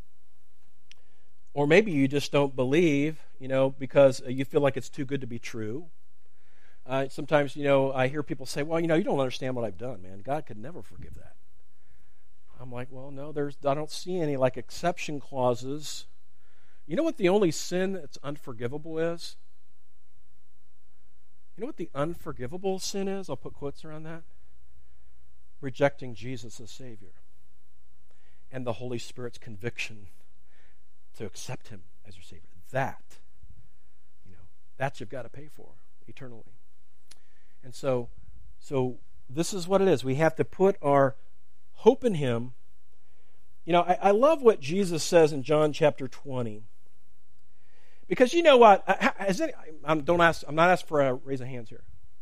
or maybe you just don't believe, you know, because you feel like it's too good to be true. Sometimes, you know, I hear people say, well, you know, you don't understand what I've done, man. God could never forgive that. I'm like, well, no, I don't see any like exception clauses. You know what the only sin that's unforgivable is? You know what the unforgivable sin is? I'll put quotes around that. Rejecting Jesus as Savior. And the Holy Spirit's conviction to accept him as your Savior. That you've got to pay for eternally. And so this is what it is. We have to put our hope in him. You know, I love what Jesus says in John chapter 20. Because you know what? I'm not asking for a raise of hands here.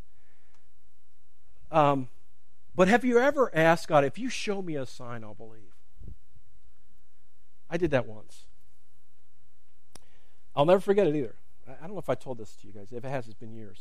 But have you ever asked God, if you show me a sign, I'll believe? I did that once. I'll never forget it either. I don't know if I told this to you guys. If it has, it's been years.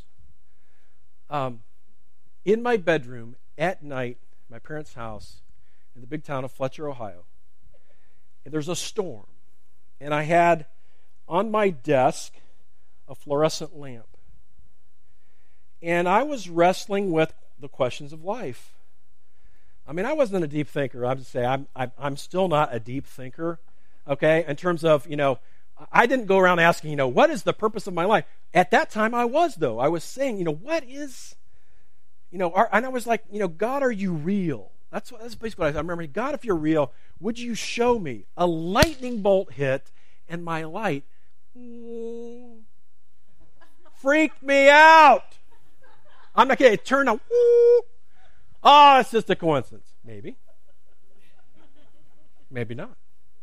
In my bedroom at night, my parents' house in the big town of Fletcher, Ohio, there's a storm. And I had on my desk a fluorescent lamp. And I was wrestling with the questions of life. I mean, I wasn't a deep thinker. I would say I'm still not a deep thinker, okay, in terms of, you know, I didn't go around asking, you know, what is the purpose of my life? At that time I was, though. I was saying, you know, what is, you know, and I was like, you know, God, are you real? That's basically what I remember. God, if you're real, would you show me? A lightning bolt hit and my light freaked me out. I'm not kidding. It turned on. Oh, it's just a coincidence. Maybe. Maybe not.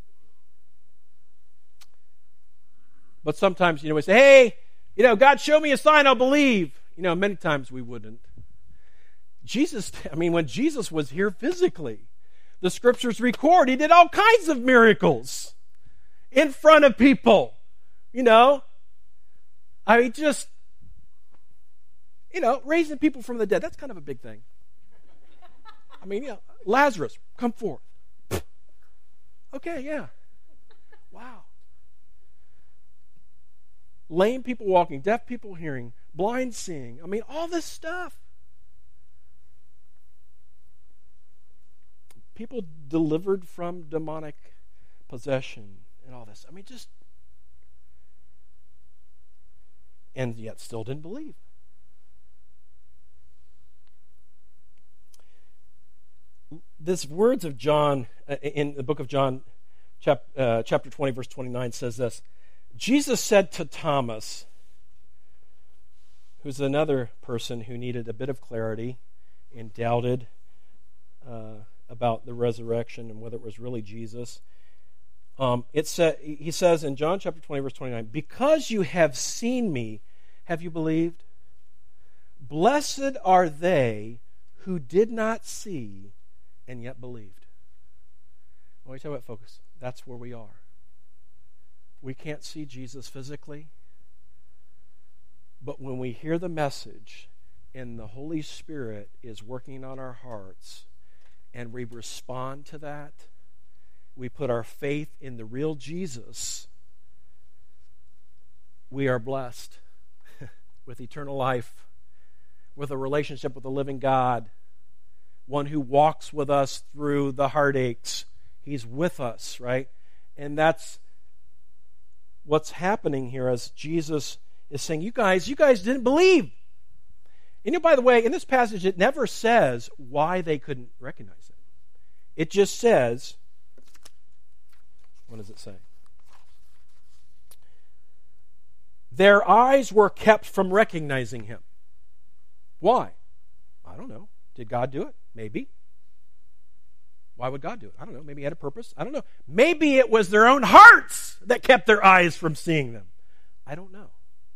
But sometimes, you know, we say, hey, you know, God, show me a sign, I'll believe. You know, many times we wouldn't. When Jesus was here physically, the scriptures record he did all kinds of miracles in front of people. You know, raising people from the dead, that's kind of a big thing. I mean, yeah, Lazarus, come forth. Okay, yeah. Wow. Lame people walking, deaf people hearing, blind seeing. I mean, all this stuff. People delivered from demonic possession and all this. I mean, and yet still didn't believe. These words of John, in the book of John, chapter 20, verse 29, says this. Jesus said to Thomas, who's another person who needed a bit of clarity and doubted about the resurrection and whether it was really Jesus. He says in John chapter 20, verse 29, because you have seen me, have you believed? Blessed are they who did not see and yet believed. Let me tell you what, folks, that's where we are. We can't see Jesus physically, but when we hear the message and the Holy Spirit is working on our hearts and we respond to that, we put our faith in the real Jesus, we are blessed with eternal life, with a relationship with the living God, one who walks with us through the heartaches. He's with us, right? And that's what's happening here as Jesus is saying, you guys didn't believe. And by the way, in this passage, it never says why they couldn't recognize him. It just says What does it say? Their eyes were kept from recognizing him. Why? I don't know. Did God do it? Maybe. Why would God do it? I don't know. Maybe he had a purpose. I don't know. Maybe it was their own hearts that kept their eyes from seeing them. I don't know.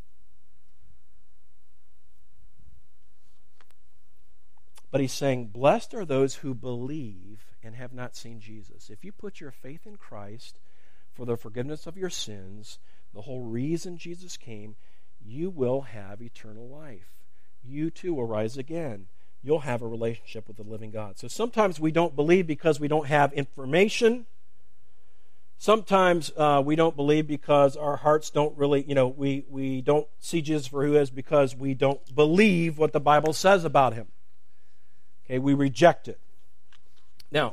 But he's saying, blessed are those who believe and have not seen Jesus. If you put your faith in Christ for the forgiveness of your sins, the whole reason Jesus came, you will have eternal life. You too will rise again. You'll have a relationship with the living God. So sometimes we don't believe because we don't have information. Sometimes we don't believe because our hearts don't really, we don't see Jesus for who he is because we don't believe what the Bible says about him. Okay, we reject it. Now,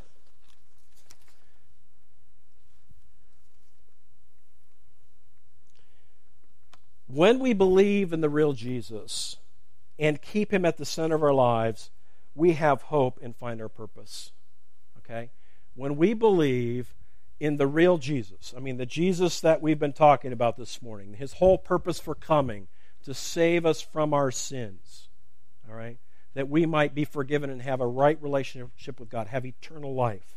when we believe in the real Jesus and keep him at the center of our lives, we have hope and find our purpose. Okay? When we believe in the real Jesus, the Jesus that we've been talking about this morning, his whole purpose for coming, to save us from our sins, all right? That we might be forgiven and have a right relationship with God, have eternal life.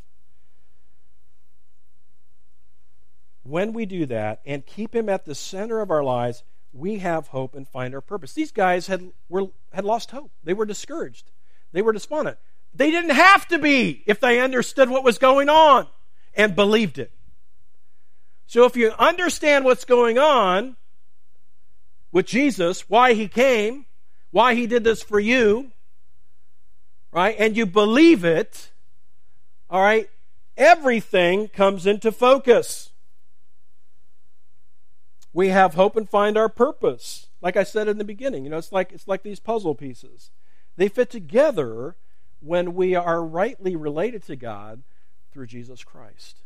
When we do that and keep him at the center of our lives, we have hope and find our purpose. These guys had lost hope. They were discouraged. They were despondent. They didn't have to be if they understood what was going on and believed it. So if you understand what's going on with Jesus, why he came, why he did this for you, right, and you believe it, all right, everything comes into focus. We have hope and find our purpose. Like I said in the beginning, it's like these puzzle pieces. They fit together when we are rightly related to God through Jesus Christ.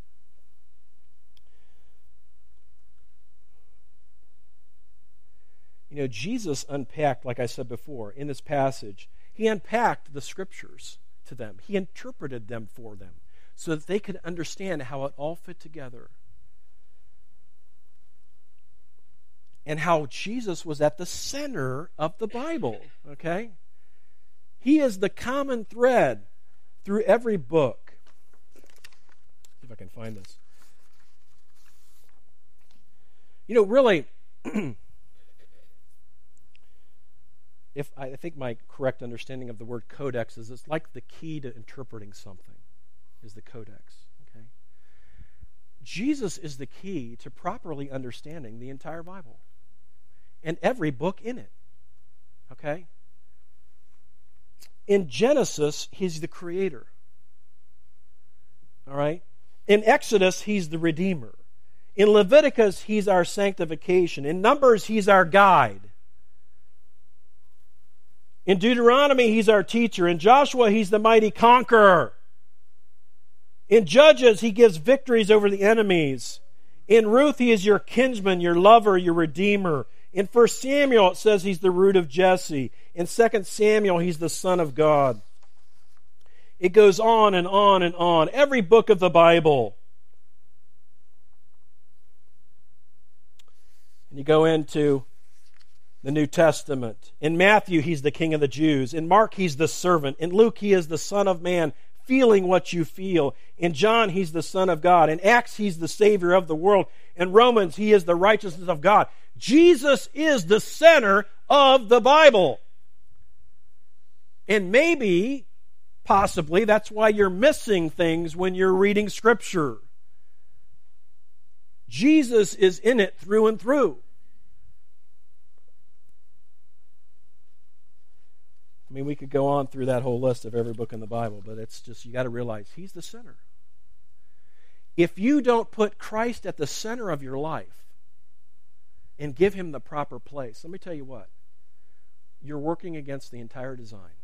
Jesus unpacked, like I said before, in this passage, he unpacked the scriptures to them. He interpreted them for them so that they could understand how it all fit together. And how Jesus was at the center of the Bible, okay? He is the common thread through every book. See if I can find this. Really, I think my correct understanding of the word codex is it's like the key to interpreting something, is the codex, okay? Jesus is the key to properly understanding the entire Bible and every book in it, okay? In Genesis, he's the creator, all right? In Exodus, he's the redeemer. In Leviticus, he's our sanctification. In Numbers, he's our guide. In Deuteronomy, he's our teacher. In Joshua, he's the mighty conqueror. In Judges, he gives victories over the enemies. In Ruth, he is your kinsman, your lover, your redeemer. In 1 Samuel, it says he's the root of Jesse. In 2 Samuel, he's the Son of God. It goes on and on and on. Every book of the Bible. And you go into the New Testament. In Matthew, he's the King of the Jews. In Mark, he's the servant. In Luke, he is the Son of Man, feeling what you feel. In John, he's the Son of God. In Acts, he's the Savior of the world. In Romans, he is the righteousness of God. Jesus is the center of the Bible. And maybe, possibly, that's why you're missing things when you're reading Scripture. Jesus is in it through and through. We could go on through that whole list of every book in the Bible, but it's just, you got to realize he's the center. If you don't put Christ at the center of your life and give him the proper place, let me tell you what, you're working against the entire design.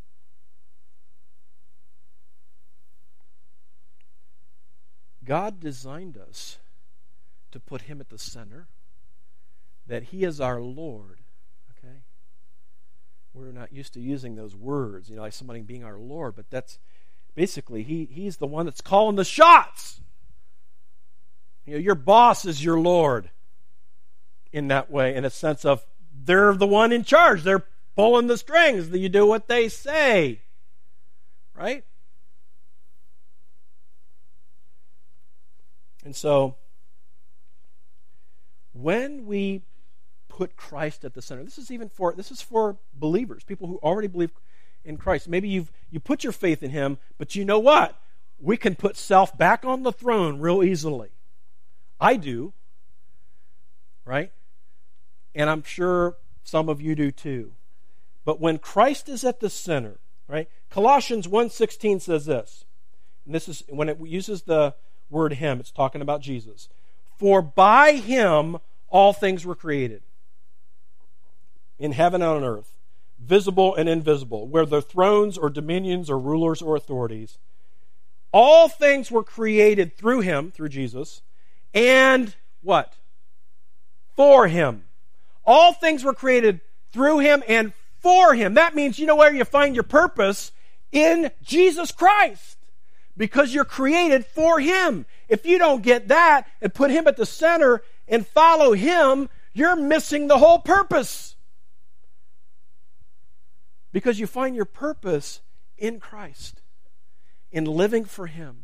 God designed us to put him at the center, that he is our Lord. Okay? We're not used to using those words, like somebody being our Lord, but that's basically, he's the one that's calling the shots. Your boss is your Lord in that way, in a sense of they're the one in charge. They're pulling the strings. You do what they say. Right? And so, when we put Christ at the center, this is for believers, people who already believe in Christ. Maybe you put your faith in Him, but you know what? We can put self back on the throne real easily. I do. Right? And I'm sure some of you do too. But when Christ is at the center, right? Colossians 1:16 says this. And this is when it uses the word Him, it's talking about Jesus. For by Him all things were created, in heaven and on earth, visible and invisible, whether thrones or dominions or rulers or authorities. All things were created through Him, through Jesus, and what? For Him. All things were created through Him and for Him. That means you know where you find your purpose? In Jesus Christ. Because you're created for Him. If you don't get that and put Him at the center and follow Him, you're missing the whole purpose. Because you find your purpose in Christ, in living for Him,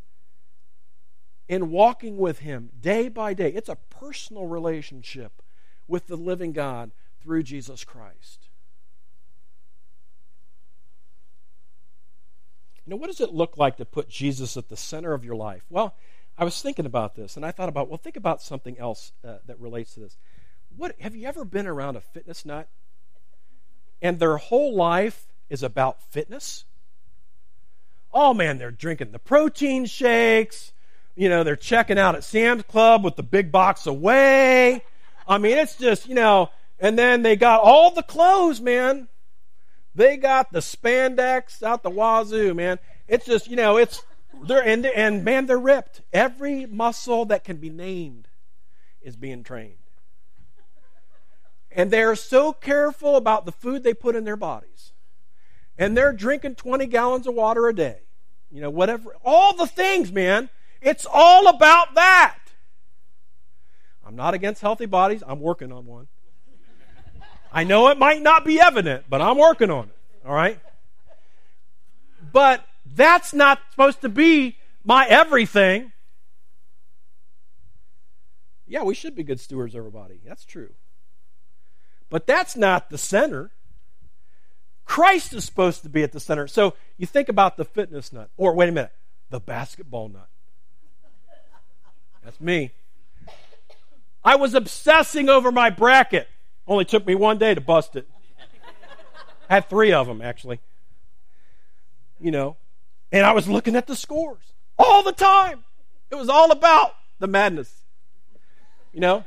in walking with Him day by day. It's a personal relationship with the living God through Jesus Christ. What does it look like to put Jesus at the center of your life? Well, I was thinking about this, and I thought about, think about something else that relates to this. Have you ever been around a fitness nut? And their whole life is about fitness? Oh man, they're drinking the protein shakes. They're checking out at Sam's Club with the big box of whey. I mean, it's just, and then they got all the clothes, man. They got the spandex out the wazoo, man. It's just, they're ripped. Every muscle that can be named is being trained. And they're so careful about the food they put in their bodies. And they're drinking 20 gallons of water a day. Whatever. All the things, man. It's all about that. I'm not against healthy bodies. I'm working on one. I know it might not be evident, but I'm working on it. All right? But that's not supposed to be my everything. Yeah, we should be good stewards of our body. That's true. But that's not the center. Christ is supposed to be at the center. So you think about the fitness nut. Or, wait a minute, the basketball nut. That's me. I was obsessing over my bracket. Only took me one day to bust it. I had 3 of them, actually. And I was looking at the scores all the time. It was all about the madness. All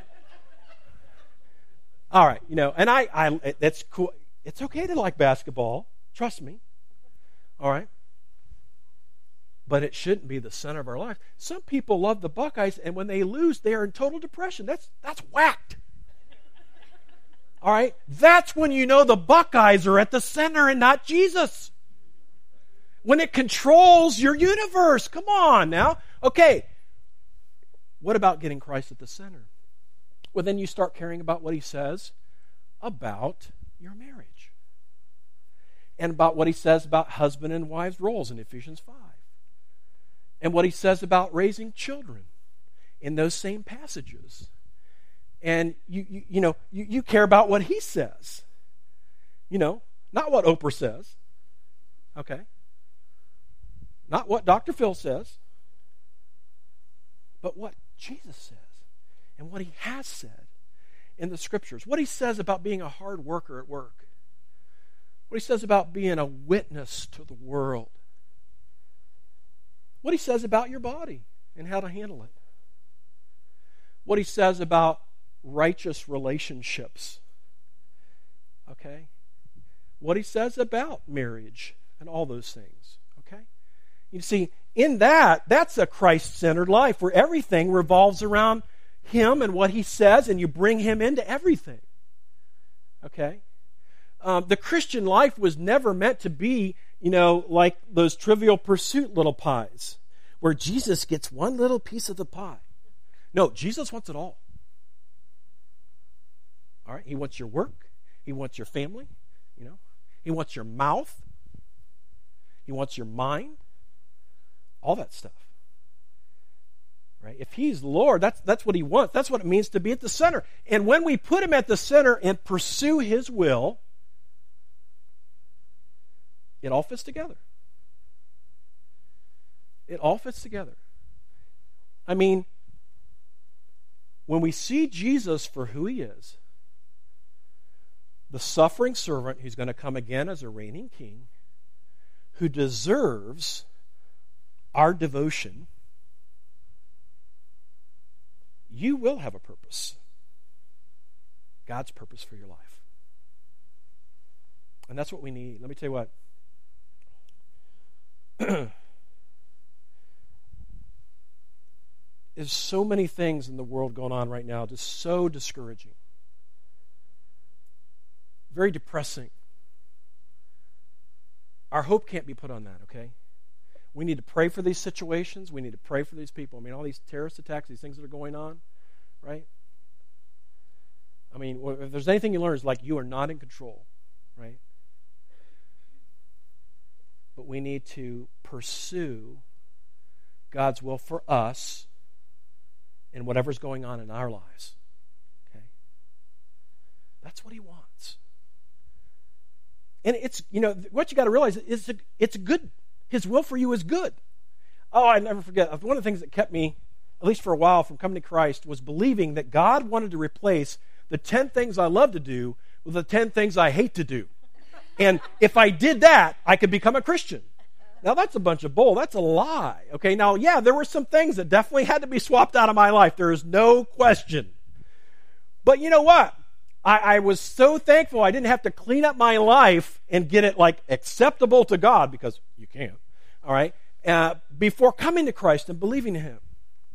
right, and I that's cool. It's okay to like basketball. Trust me. All right. But it shouldn't be the center of our life. Some people love the Buckeyes, and when they lose, they are in total depression. That's whacked. All right? That's when you know the Buckeyes are at the center and not Jesus. When it controls your universe. Come on now. Okay. What about getting Christ at the center? Well, then you start caring about what He says about your marriage. And about what He says about husband and wives' roles in Ephesians 5. And what He says about raising children in those same passages. And you care about what He says. Not what Oprah says. Okay? Not what Dr. Phil says. But what Jesus says. And what He has said in the Scriptures. What He says about being a hard worker at work. What He says about being a witness to the world. What He says about your body and how to handle it. What He says about righteous relationships. Okay? What He says about marriage and all those things. Okay? You see, in that's a Christ-centered life where everything revolves around Him and what He says, and you bring Him into everything. Okay? The Christian life was never meant to be, like those Trivial Pursuit little pies, where Jesus gets one little piece of the pie. No, Jesus wants it all. All right? He wants your work. He wants your family. He wants your mouth. He wants your mind. All that stuff. Right? If he's Lord, that's what he wants. That's what it means to be at the center. And when we put him at the center and pursue his will, it all fits together. It all fits together. I mean, when we see Jesus for who he is, the suffering servant who's going to come again as a reigning king, who deserves our devotion, you will have a purpose. God's purpose for your life. And that's what we need. Let me tell you what. There's so many things in the world going on right now, just so discouraging. Very depressing. Our hope can't be put on that, okay? We need to pray for these situations. We need to pray for these people. I mean, all these terrorist attacks, these things that are going on, right? I mean, if there's anything you learn, it's like you are not in control, right? But we need to pursue God's will for us in whatever's going on in our lives, okay? That's what he wants. And it's, what you got to realize is it's good. His will for you is good. Oh, I never forget. One of the things that kept me, at least for a while, from coming to Christ was believing that God wanted to replace the 10 things I love to do with the 10 things I hate to do. And if I did that, I could become a Christian. Now, that's a bunch of bull. That's a lie. Okay, now, yeah, there were some things that definitely had to be swapped out of my life. There is no question. But you know what? I was so thankful I didn't have to clean up my life and get it like acceptable to God, because you can't, all right, before coming to Christ and believing in him.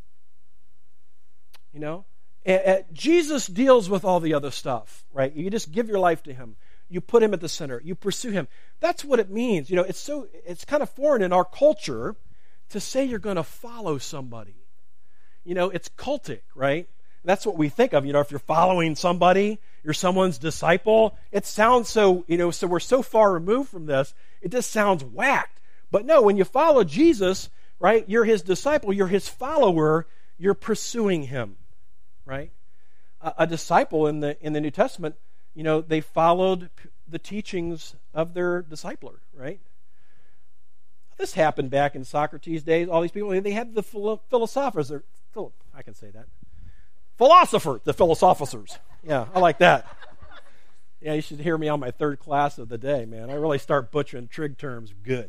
Jesus deals with all the other stuff, right? You just give your life to him. You put him at the center. You pursue him. That's what it means. It's kind of foreign in our culture to say you're going to follow somebody. It's cultic, right? That's what we think of. If you're following somebody, you're someone's disciple. It sounds so, so we're so far removed from this, it just sounds whacked. But no, when you follow Jesus, right, you're his disciple, you're his follower, you're pursuing him, right? A disciple in the New Testament, they followed the teachings of their discipler, right? This happened back in Socrates' days. All these people, they had the philosophers. I can say that. The philosophers. Yeah, I like that. Yeah, you should hear me on my third class of the day, man. I really start butchering trig terms good.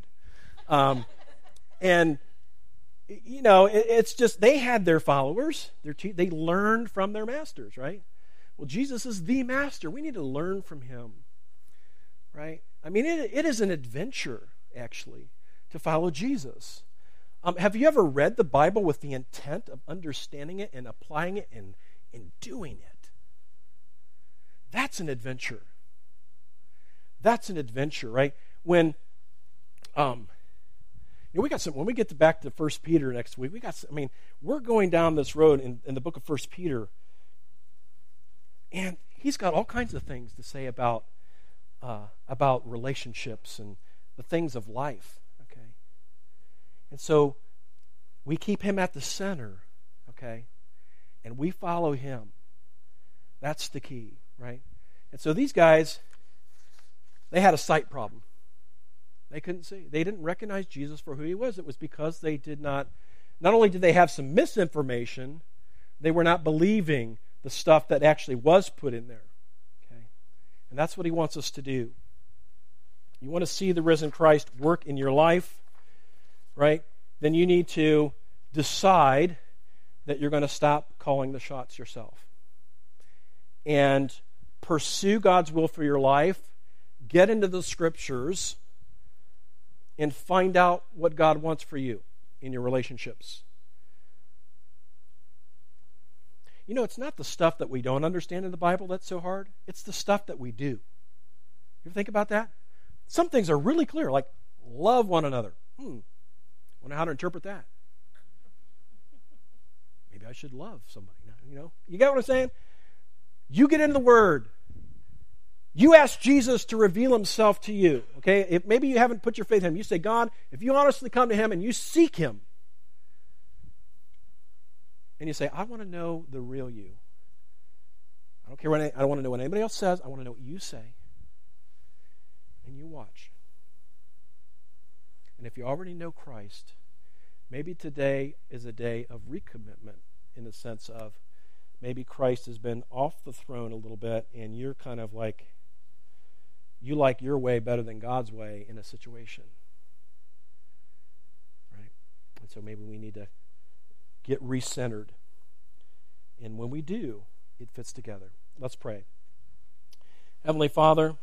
It's just they had their followers. They learned from their masters, right? Well, Jesus is the master. We need to learn from him, right? I mean, it is an adventure, actually, to follow Jesus. Have you ever read the Bible with the intent of understanding it and applying it and doing it? That's an adventure. That's an adventure, right? When we got some. When we get back to 1 Peter next week, we're going down this road in the book of 1 Peter, and he's got all kinds of things to say about relationships and the things of life. Okay, and so we keep him at the center. Okay, and we follow him. That's the key, right? And so these guys, they had a sight problem. They couldn't see. They didn't recognize Jesus for who he was. It was because they did not only did they have some misinformation, they were not believing the stuff that actually was put in there. Okay? And that's what he wants us to do. You want to see the risen Christ work in your life, right? Then you need to decide that you're going to stop calling the shots yourself. And pursue God's will for your life. Get into the scriptures and find out what God wants for you in your relationships. It's not the stuff that we don't understand in the Bible that's so hard. It's the stuff that we do. You ever think about that? Some things are really clear, like love one another. Wonder how to interpret that. maybe I should love somebody. You know, you get what I'm saying? You get into the Word. You ask Jesus to reveal himself to you. Okay? If maybe you haven't put your faith in him, you say, God, if you honestly come to him and you seek him, and you say, I want to know the real you. I don't care what I don't want to know what anybody else says. I want to know what you say. And you watch. And if you already know Christ, maybe today is a day of recommitment in the sense of maybe Christ has been off the throne a little bit and you're kind of like, you like your way better than God's way in a situation. Right? And so maybe we need to get recentered. And when we do, it fits together. Let's pray. Heavenly Father,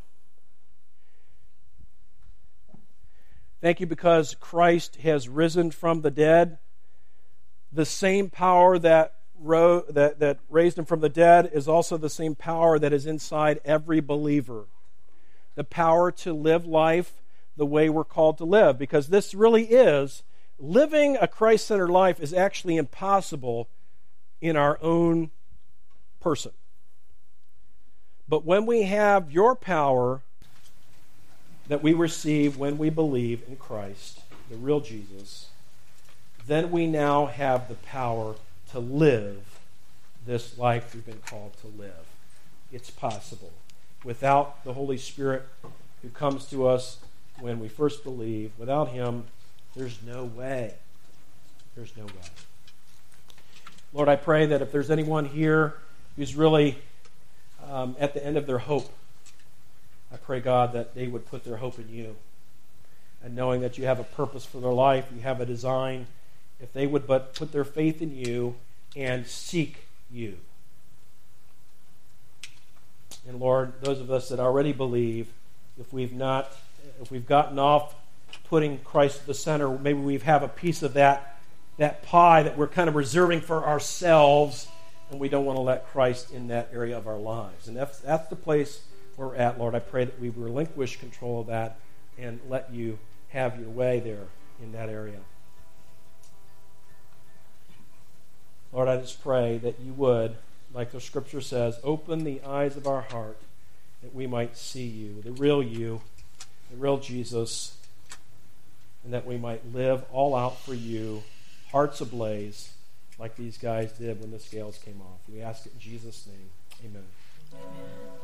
thank you because Christ has risen from the dead. The same power that raised him from the dead is also the same power that is inside every believer. The power to live life the way we're called to live. Because this really is, living a Christ-centered life is actually impossible in our own person. But when we have your power that we receive when we believe in Christ, the real Jesus, then we now have the power to live this life we've been called to live. It's possible. Without the Holy Spirit who comes to us when we first believe, without him, there's no way. There's no way. Lord, I pray that if there's anyone here who's really at the end of their hope, I pray, God, that they would put their hope in you. And knowing that you have a purpose for their life, you have a design, if they would but put their faith in you and seek you. And Lord, those of us that already believe, if we've gotten off putting Christ at the center, maybe we have a piece of that pie that we're kind of reserving for ourselves, and we don't want to let Christ in that area of our lives. And that's the place we're at, Lord. I pray that we relinquish control of that and let you have your way there in that area. Lord, I just pray that you would, like the Scripture says, open the eyes of our heart that we might see you, the real Jesus, and that we might live all out for you, hearts ablaze, like these guys did when the scales came off. We ask it in Jesus' name. Amen.